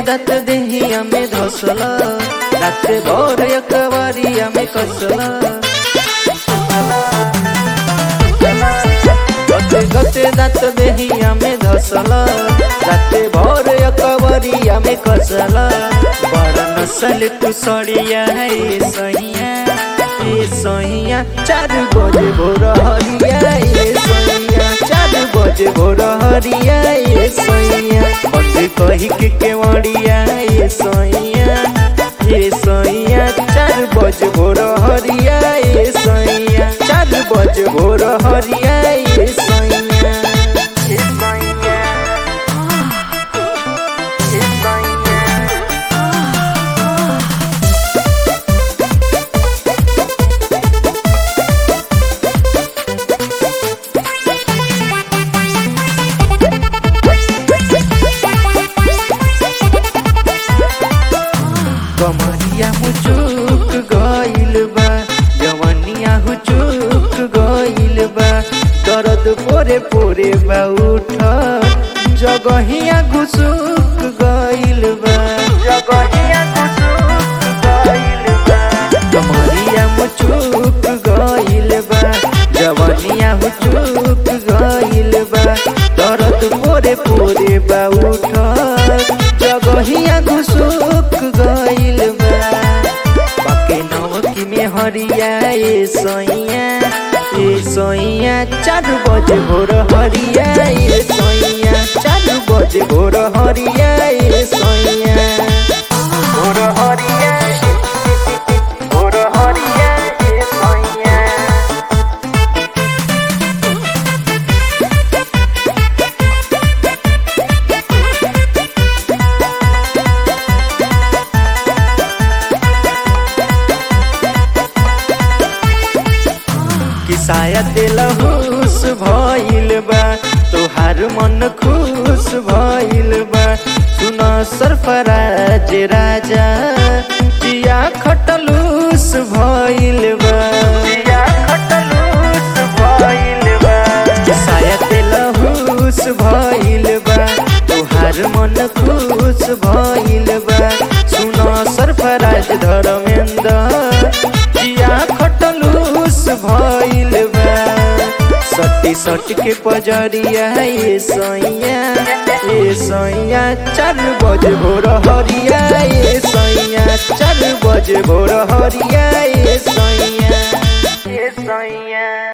दात देहिया में धसला, रात भर एकबारिया में कसला। गते दात देहिया में धसला, रात भर एकबारिया में कसला। बड़ा नस्ल कुसड़िया है सैया, ए सैया 4 बजे भोर हरिया, ए सैया 4 बजे भोर हरिया, ए सैया बंद कही के केवड़िया, ए सैया 4 बजे भोर हरिया, ए सैया 4 बजे भोर हरिया, ए सैया। कमरिया हुचुक गइल बा, जवनिया हुचुक गइल बा। दर्द पोरे पोरे बा उठ, जगहिया घुसुक गइल बा, जगहिया घुसुक गइल बा। कमरिया हुचुक गइल बा, जवनिया हुचुक गइल बा। दर्द पोरे पोरे बा उठ, जगहिया घुसुक गइल बा। बाके नवकी में हरिया, ए सैया 4 बजे भोर हरिया, ए सैया 4 बजे भोर हरिया, ए सैया भोर हरिया, भोर हरिया, ए सैया। कि शायद लहूस भइल बा, तोहार मन खुश भइल बा। सुना सरफराज राजा, जिया खटलूस भइल बा, जिया खटलूस भइल बा। कि शायद लहूस भइल बा, तोहार मन खुश भइल बा। सुना सरफराज धर्मेंद्र, जिया खटलूस भइल बा। सट के पजरिया, ए सैया 4 बजे भोर हरिया, ए सैया 4 बजे भोर हरिया, ए सैया।